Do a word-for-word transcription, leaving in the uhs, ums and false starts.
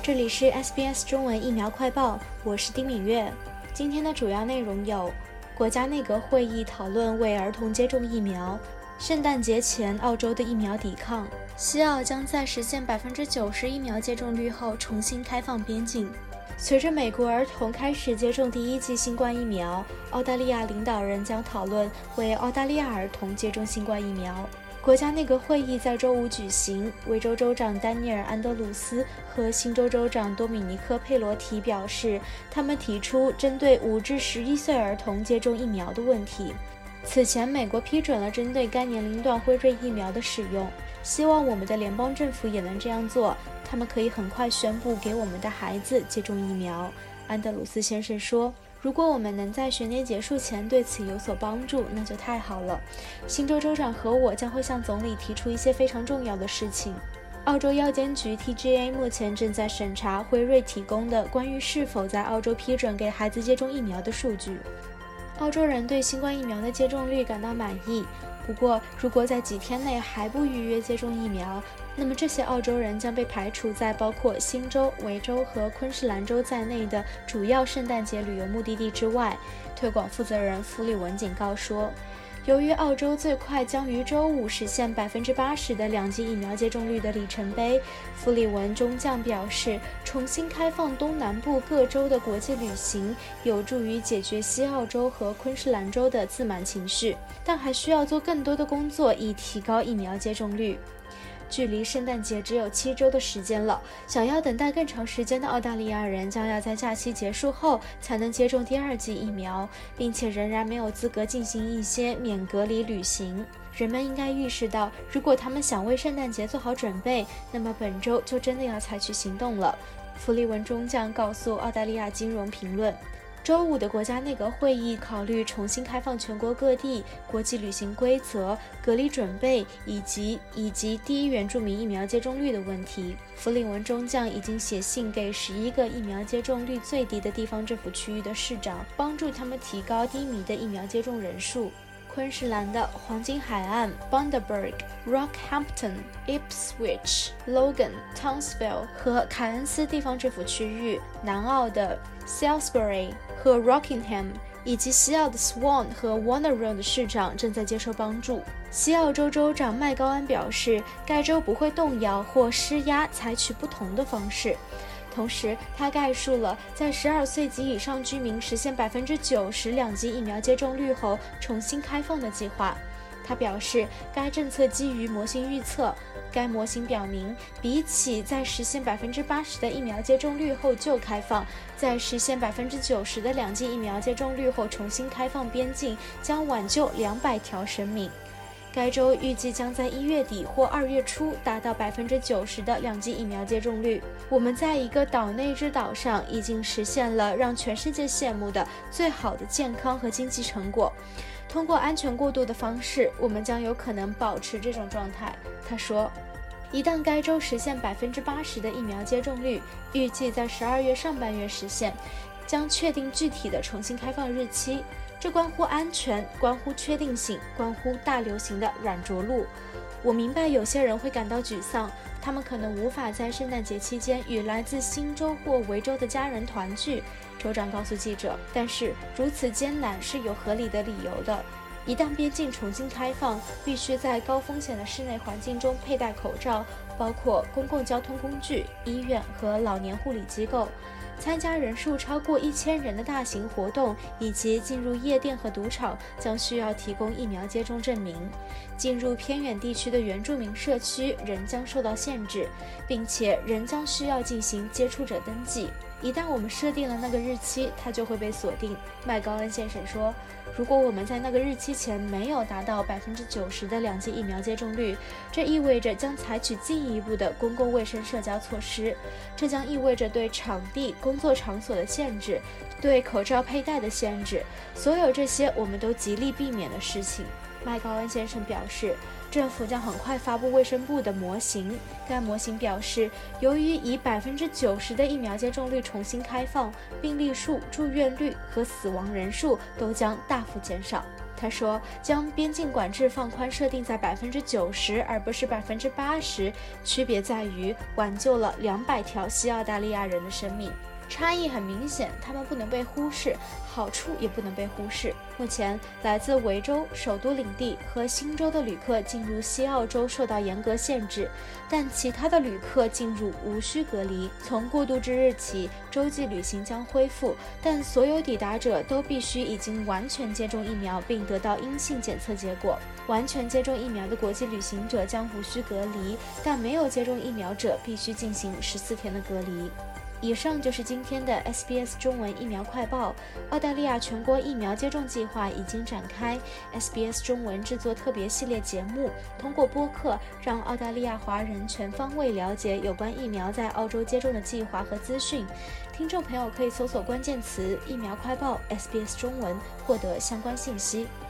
这里是 S B S 中文疫苗快报，我是丁敏月。今天的主要内容有：国家内阁会议讨论为儿童接种疫苗；圣诞节前澳洲的疫苗抵抗；西澳将在实现 百分之九十 疫苗接种率后重新开放边境。随着美国儿童开始接种第一剂新冠疫苗，澳大利亚领导人将讨论为澳大利亚儿童接种新冠疫苗。国家内阁会议在周五举行，维州州长丹尼尔·安德鲁斯和新州州长多米尼克·佩罗提表示，他们提出针对五至十一岁儿童接种疫苗的问题。此前，美国批准了针对该年龄段辉瑞疫苗的使用，希望我们的联邦政府也能这样做。他们可以很快宣布给我们的孩子接种疫苗，安德鲁斯先生说。如果我们能在学年结束前对此有所帮助，那就太好了。新州州长和我将会向总理提出一些非常重要的事情。澳洲药监局 T G A 目前正在审查辉瑞提供的关于是否在澳洲批准给孩子接种疫苗的数据。澳洲人对新冠疫苗的接种率感到满意，不过如果在几天内还不预约接种疫苗，那么这些澳洲人将被排除在包括新州、维州和昆士兰州在内的主要圣诞节旅游目的地之外，推广负责人弗里文警告说。由于澳洲最快将于周五实现 百分之八十 的两剂疫苗接种率的里程碑，弗里文中将表示，重新开放东南部各州的国际旅行有助于解决西澳洲和昆士兰州的自满情绪，但还需要做更多的工作以提高疫苗接种率。距离圣诞节只有七周的时间了，想要等待更长时间的澳大利亚人将要在假期结束后才能接种第二剂疫苗，并且仍然没有资格进行一些免隔离旅行。人们应该意识到，如果他们想为圣诞节做好准备，那么本周就真的要采取行动了。弗里文中将告诉澳大利亚金融评论。周五的国家内阁会议考虑重新开放全国各地、国际旅行规则、隔离准备以及以及第一原住民疫苗接种率的问题。弗里文中将已经写信给十一个疫苗接种率最低的地方政府区域的市长，帮助他们提高低迷的疫苗接种人数。昆士兰的黄金海岸、Bundaberg、Rockhampton、Ipswich、Logan、Townsville 和凯恩斯地方政府区域，南澳的 Salisbury 和 Rockingham 以及西澳的 Swan 和 Wanneroo 的市长正在接受帮助。西澳洲州长麦高恩表示，该州不会动摇或施压采取不同的方式。同时，他概述了在十二岁及以上居民实现 百分之九十 两剂疫苗接种率后重新开放的计划。他表示，该政策基于模型预测，该模型表明，比起在实现 百分之八十 的疫苗接种率后就开放，在实现 百分之九十 的两剂疫苗接种率后重新开放边境将挽救两百条生命。该州预计将在一月底或二月初达到 百分之九十 的两剂疫苗接种率。我们在一个岛内之岛上已经实现了让全世界羡慕的最好的健康和经济成果。通过安全过渡的方式，我们将有可能保持这种状态，他说。一旦该州实现 百分之八十 的疫苗接种率，预计在十二月上半月实现，将确定具体的重新开放日期。这关乎安全，关乎确定性，关乎大流行的软着陆。我明白有些人会感到沮丧，他们可能无法在圣诞节期间与来自新州或维州的家人团聚，州长告诉记者。但是如此艰难是有合理的理由的。一旦边境重新开放，必须在高风险的室内环境中佩戴口罩，包括公共交通工具、医院和老年护理机构。参加人数超过一千人的大型活动以及进入夜店和赌场将需要提供疫苗接种证明。进入偏远地区的原住民社区仍将受到限制，并且仍将需要进行接触者登记。一旦我们设定了那个日期，它就会被锁定，麦高恩先生说。如果我们在那个日期前没有达到 百分之九十 的两剂疫苗接种率，这意味着将采取进一步的公共卫生社交措施。这将意味着对场地、工作场所的限制，对口罩佩戴的限制，所有这些我们都极力避免的事情。麦高恩先生表示，政府将很快发布卫生部的模型。该模型表示，由于以 百分之九十 的疫苗接种率重新开放，病例数、住院率和死亡人数都将大幅减少。 他说，将边境管制放宽设定在百分之九十，而不是百分之八十，区别在于挽救了两百条西澳大利亚人的生命。差异很明显，他们不能被忽视，好处也不能被忽视。目前，来自维州、首都领地和新州的旅客进入西澳洲受到严格限制，但其他的旅客进入无需隔离。从过渡之日起，洲际旅行将恢复，但所有抵达者都必须已经完全接种疫苗并得到阴性检测结果。完全接种疫苗的国际旅行者将无需隔离，但没有接种疫苗者必须进行十四天的隔离。以上就是今天的 S B S 中文疫苗快报。澳大利亚全国疫苗接种计划已经展开 ，S B S 中文制作特别系列节目，通过播客让澳大利亚华人全方位了解有关疫苗在澳洲接种的计划和资讯。听众朋友可以搜索关键词“疫苗快报 S B S 中文”获得相关信息。